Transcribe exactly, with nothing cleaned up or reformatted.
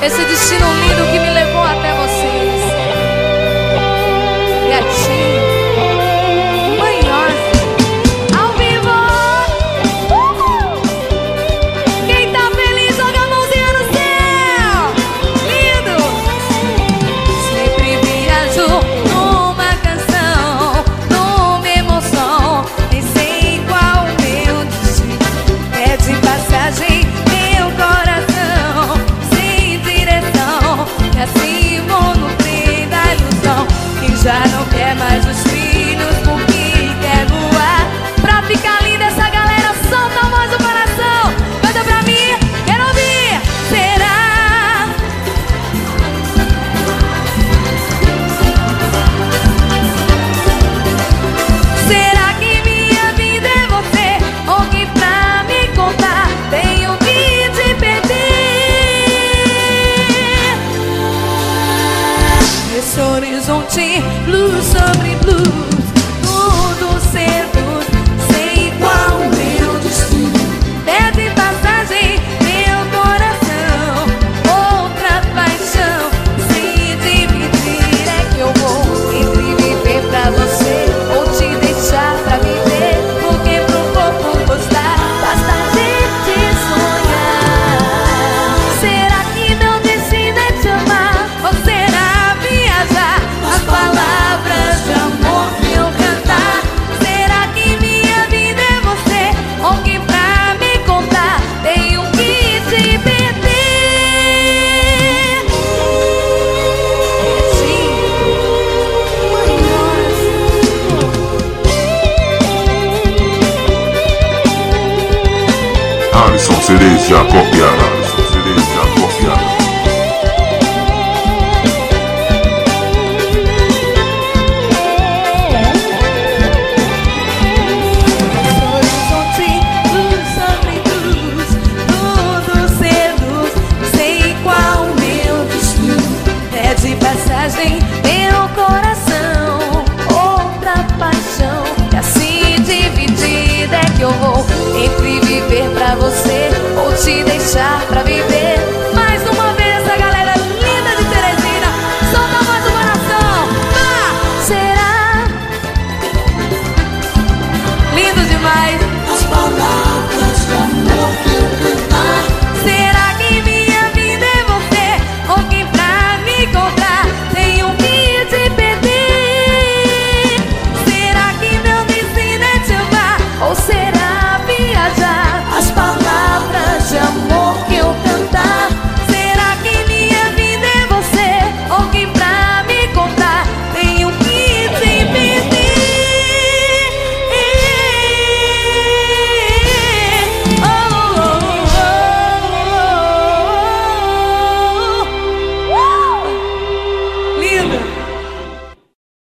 esse destino lindo que me levou até vocês. Gatinho, maior, ao vivo. Uhul. Quem tá feliz, joga a mãozinha no céu. Lindo. Sempre viajo numa canção, numa emoção. Nem sei qual o meu destino. É de passagem meu coração, sem direção. E assim vou no trem da ilusão. Quem já não quer mais os trilhos porque quer voar. Pra ficar linda essa galera, solta a voz do coração. Canta pra mim, quero ouvir. Será? Será que minha vida é você? Ou que pra me contar tenho que te perder? Esse horizonte, luz sobre blues, tudo seduz, sei qual o meu destino. Pede passagem, meu coração, outra paixão, se dividir é que eu vou entre viver pra você ou te deixar pra viver, porque pro corpo gostar basta a gente sonhar. Será que meu destino é te amar ou será viajar? As palavras de amor que eu cantar. Será que minha vida é você ou que pra me contar tenho que te perder? Sim, Alisson Cereja copiará. Alisson Cereja copiará. horizonte, luz sobre luz, tudo seduz, sei qual o meu destino. É de passagem meu coração, outra paixão, que assim dividida é que eu vou entre viver pra você ou te deixar pra viver. Mais uma vez essa galera linda de Teresina, solta a voz do coração. Vá! Será? Lindo demais. As palavras de amor que eu cantar. Será que minha vida é você ou que pra me encontrar tenho que te perder? Será que meu destino é te amar ou será viajar?